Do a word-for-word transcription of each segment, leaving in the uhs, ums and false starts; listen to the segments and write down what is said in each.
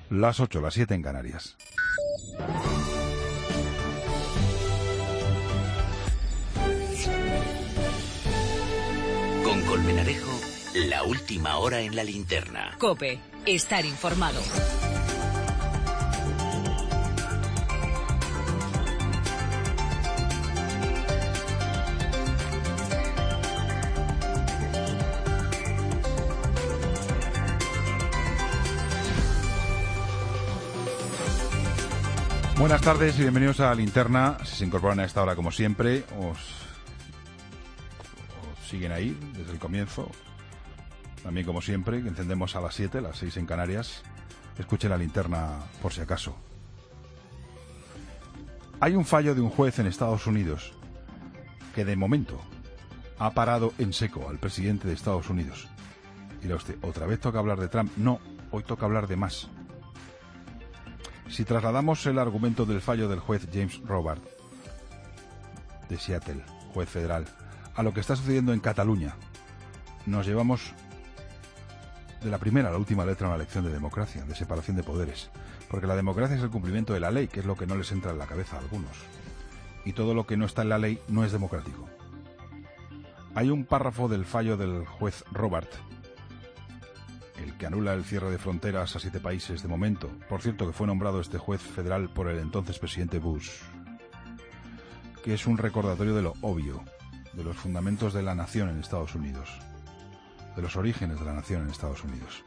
Las ocho, las siete en Canarias. Con Colmenarejo, la última hora en la linterna. COPE, estar informado. Buenas tardes y bienvenidos a Linterna. Si se incorporan a esta hora, como siempre, os, os siguen ahí desde el comienzo. También, como siempre, que encendemos a las siete, las seis en Canarias. Escuchen la Linterna por si acaso. Hay un fallo de un juez en Estados Unidos que, de momento, ha parado en seco al presidente de Estados Unidos. Dirá usted, ¿otra vez toca hablar de Trump? No, hoy toca hablar de más. Si trasladamos el argumento del fallo del juez James Robart de Seattle, juez federal, a lo que está sucediendo en Cataluña, nos llevamos de la primera a la última letra una lección de democracia, de separación de poderes, porque la democracia es el cumplimiento de la ley, que es lo que no les entra en la cabeza a algunos, y todo lo que no está en la ley no es democrático. Hay un párrafo del fallo del juez Robart, el que anula el cierre de fronteras a siete países de momento. Por cierto, que fue nombrado este juez federal por el entonces presidente Bush, que es un recordatorio de lo obvio, de los fundamentos de la nación en Estados Unidos, de los orígenes de la nación en Estados Unidos.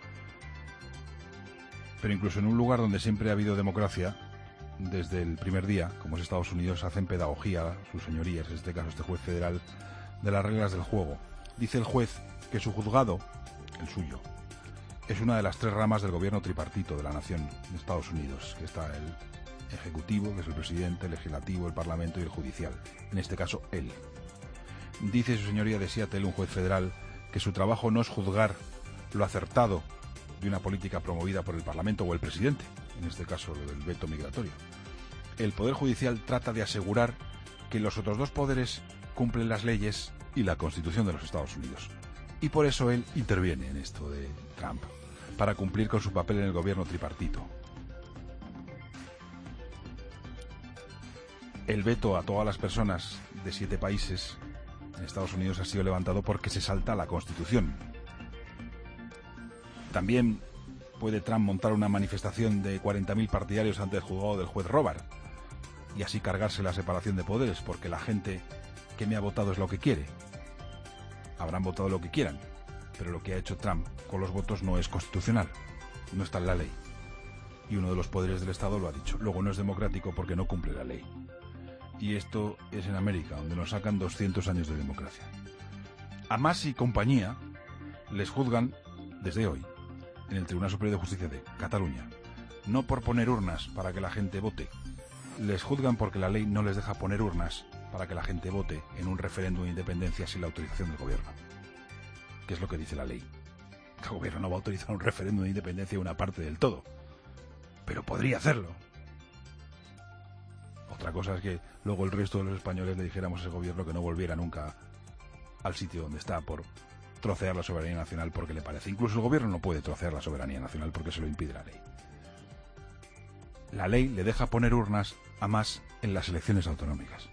Pero incluso en un lugar donde siempre ha habido democracia, desde el primer día, como es Estados Unidos, hacen pedagogía, sus señorías, en este caso este juez federal, de las reglas del juego. Dice el juez que su juzgado, el suyo, es una de las tres ramas del gobierno tripartito de la nación de Estados Unidos, que está el ejecutivo, que es el presidente, el legislativo, el parlamento y el judicial, en este caso él. Dice su señoría de Seattle, un juez federal, que su trabajo no es juzgar lo acertado de una política promovida por el parlamento o el presidente, en este caso lo del veto migratorio. El poder judicial trata de asegurar que los otros dos poderes cumplen las leyes y la Constitución de los Estados Unidos. Y por eso él interviene en esto de Trump, para cumplir con su papel en el gobierno tripartito. El veto a todas las personas de siete países en Estados Unidos ha sido levantado porque se salta la Constitución. También puede Trump montar una manifestación de cuarenta mil partidarios ante el juzgado del juez Robart y así cargarse la separación de poderes, porque la gente que me ha votado es lo que quiere. Habrán votado lo que quieran, pero lo que ha hecho Trump con los votos no es constitucional, no está en la ley. Y uno de los poderes del Estado lo ha dicho. Luego no es democrático porque no cumple la ley. Y esto es en América, donde nos sacan doscientos años de democracia. A Mas y compañía les juzgan desde hoy en el Tribunal Superior de Justicia de Cataluña, no por poner urnas para que la gente vote. Les juzgan porque la ley no les deja poner urnas para que la gente vote en un referéndum de independencia sin la autorización del gobierno. ¿Qué es lo que dice la ley? El gobierno no va a autorizar un referéndum de independencia de una parte del todo, pero podría hacerlo. Otra cosa es que luego el resto de los españoles le dijéramos a ese gobierno que no volviera nunca al sitio donde está por trocear la soberanía nacional porque le parece. Incluso el gobierno no puede trocear la soberanía nacional porque se lo impide la ley. La ley le deja poner urnas a Mas en las elecciones autonómicas.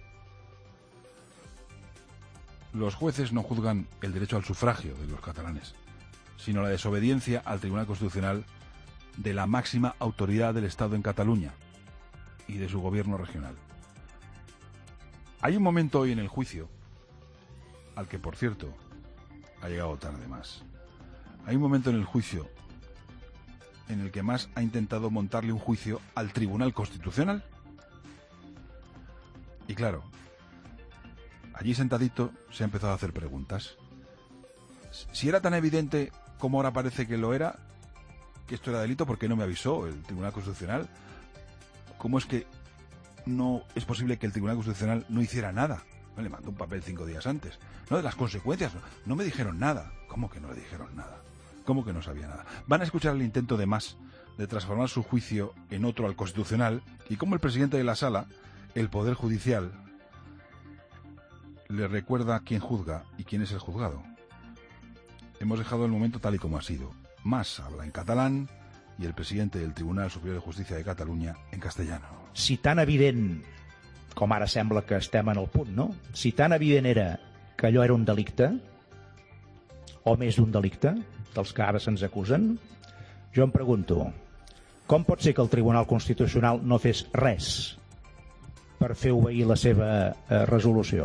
Los jueces no juzgan el derecho al sufragio de los catalanes, sino la desobediencia al Tribunal Constitucional de la máxima autoridad del Estado en Cataluña y de su gobierno regional. Hay un momento hoy en el juicio, al que, por cierto, ha llegado tarde Mas. Hay un momento en el juicio en el que Mas ha intentado montarle un juicio al Tribunal Constitucional. Y claro, allí sentadito se ha empezado a hacer preguntas. Si era tan evidente como ahora parece que lo era, que esto era delito, ¿por qué no me avisó el Tribunal Constitucional? ¿Cómo es que no es posible que el Tribunal Constitucional no hiciera nada? No, le mandó un papel cinco días antes. No, de las consecuencias, no, no me dijeron nada. ¿Cómo que no le dijeron nada? ¿Cómo que no sabía nada? Van a escuchar el intento de Mas de transformar su juicio en otro al Constitucional y cómo el presidente de la Sala, el Poder Judicial, le recuerda quién juzga y quién es el juzgado. Hemos dejado el momento tal y como ha sido. Mas habla en catalán y el presidente del Tribunal Superior de Justicia de Cataluña en castellano. Si tan evident, com ara sembla que estem en el punt, no? Si tan evident era que allò era un delicte, o més d'un delicte, dels que ara se'ns acusen, jo em pregunto, com pot ser que el Tribunal Constitucional no fes res per fer obeir la seva eh, resolució?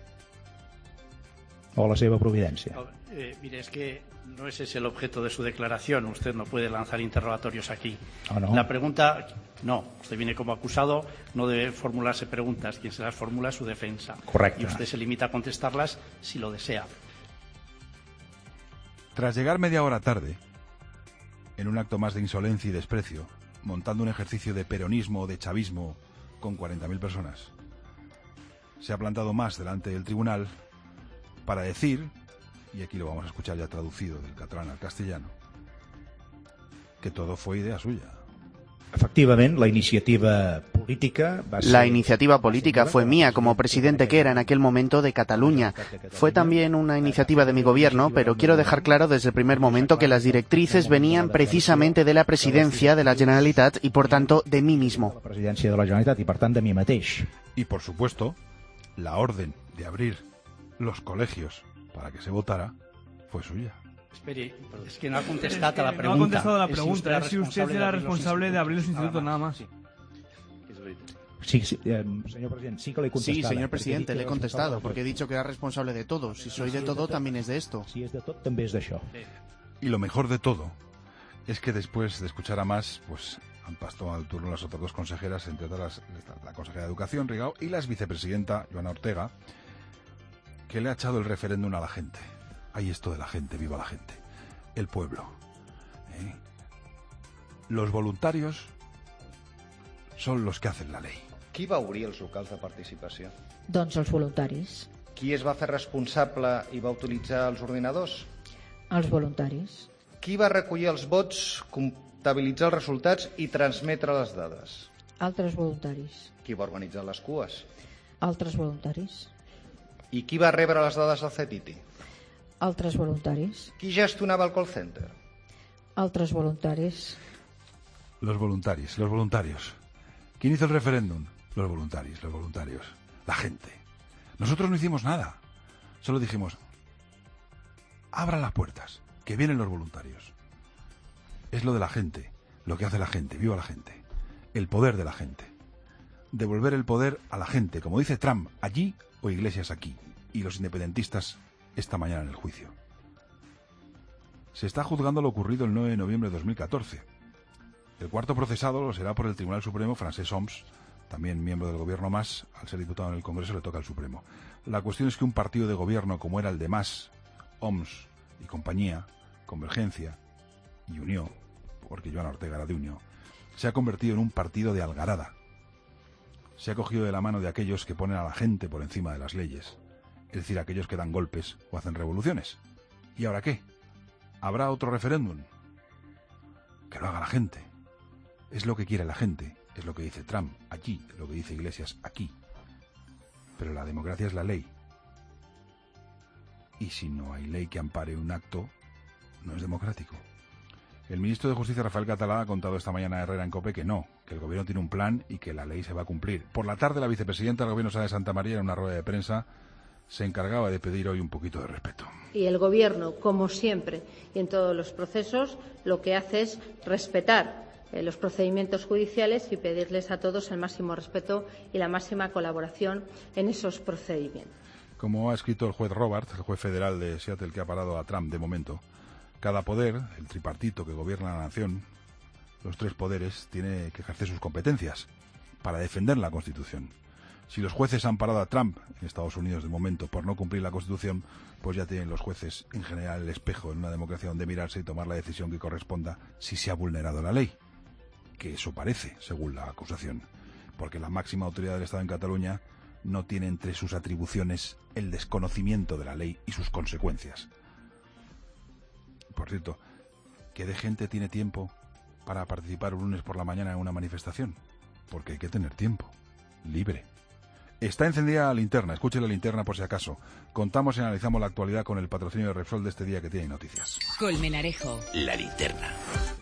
O la seva providència? Eh, mire, es que no ese es el objeto de su declaración. Usted no puede lanzar interrogatorios aquí. ¿Ah, no? La pregunta, no, usted viene como acusado, no debe formularse preguntas. Quien se las formula es su defensa. Correcto. Y usted se limita a contestarlas si lo desea. Tras llegar media hora tarde, en un acto más de insolencia y desprecio, montando un ejercicio de peronismo o de chavismo con cuarenta mil personas, se ha plantado más delante del tribunal para decir, y aquí lo vamos a escuchar ya traducido del catalán al castellano, que todo fue idea suya. Efectivament, la iniciativa política va ser... La iniciativa política fue mía como presidente que era en aquel momento de Cataluña. Fue también una iniciativa de mi gobierno, pero quiero dejar claro desde el primer momento que las directrices venían precisamente de la presidencia de la Generalitat y, por tanto, de mí mismo. La presidencia de la Generalitat y, por tanto, de mi mateix. Y, por supuesto, la orden de abrir los colegios para que se votara fue suya. Espere, es que no ha contestado a la pregunta. No ha contestado a la Es si pregunta, usted es si usted era responsable de abrir los institutos, nada más. Sí, sí eh, señor presidente, sí que le he contestado. Sí, señor presidente, le he contestado, porque he dicho que era responsable de todo. Si soy de todo, también es de esto. Si es de todo, también es de això. Y lo mejor de todo es que después de escuchar a más, pues han pasado al turno las otras dos consejeras, entre otras la consejera de Educación, Rigao, y la vicepresidenta, Joana Ortega, que le ha echado el referéndum a la gente. Ahí esto de la gente, viva la gente. El pueblo. ¿Eh? Los voluntarios son los que hacen la ley. Qui va obrir els locals de participació? Doncs els voluntaris. Qui es va fer responsable i va utilitzar els ordinadors? Els voluntaris. Qui va recollir els vots, comptabilitzar els resultats i transmetre les dades? Altres voluntaris. Qui va organitzar les cues? Altres voluntaris. I qui va rebre les dades del C E T I T I? Altres voluntaris. Qui gestionava el call center? Altres voluntaris. Los voluntarios, los voluntarios. ¿Quién hizo el referéndum? Los voluntarios, los voluntarios. La gente. Nosotros no hicimos nada. Solo dijimos, abran las puertas, que vienen los voluntarios. Es lo de la gente, lo que hace la gente, viva la gente. El poder de la gente. Devolver el poder a la gente, como dice Trump, allí o Iglesias aquí. Y los independentistas esta mañana en el juicio. Se está juzgando lo ocurrido el nueve de noviembre de dos mil catorce. El cuarto procesado lo será por el Tribunal Supremo, Francesc Homs, también miembro del gobierno Mas. Al ser diputado en el Congreso le toca al Supremo. La cuestión es que un partido de gobierno como era el de Mas, Homs y compañía, Convergencia y Unió, porque Joana Ortega era de Unió, se ha convertido en un partido de algarada. Se ha cogido de la mano de aquellos que ponen a la gente por encima de las leyes, es decir, aquellos que dan golpes o hacen revoluciones. ¿Y ahora qué? ¿Habrá otro referéndum? Que lo haga la gente. Es lo que quiere la gente, es lo que dice Trump aquí, es lo que dice Iglesias aquí. Pero la democracia es la ley. Y si no hay ley que ampare un acto, no es democrático. El ministro de Justicia, Rafael Catalá, ha contado esta mañana a Herrera en COPE que no, que el gobierno tiene un plan y que la ley se va a cumplir. Por la tarde, la vicepresidenta del gobierno, Sara de Santa María, en una rueda de prensa, se encargaba de pedir hoy un poquito de respeto. Y el Gobierno, como siempre, y en todos los procesos, lo que hace es respetar eh, los procedimientos judiciales y pedirles a todos el máximo respeto y la máxima colaboración en esos procedimientos. Como ha escrito el juez Roberts, el juez federal de Seattle que ha parado a Trump de momento, cada poder, el tripartito que gobierna la nación, los tres poderes, tiene que ejercer sus competencias para defender la Constitución. Si los jueces han parado a Trump en Estados Unidos de momento por no cumplir la Constitución, pues ya tienen los jueces en general el espejo en una democracia donde mirarse y tomar la decisión que corresponda si se ha vulnerado la ley. Que eso parece, según la acusación, porque la máxima autoridad del Estado en Cataluña no tiene entre sus atribuciones el desconocimiento de la ley y sus consecuencias. Por cierto, ¿qué de gente tiene tiempo para participar un lunes por la mañana en una manifestación? Porque hay que tener tiempo, libre. Está encendida la linterna, escuche la linterna por si acaso. Contamos y analizamos la actualidad con el patrocinio de Repsol de este día que tiene noticias. Colmenarejo. La linterna.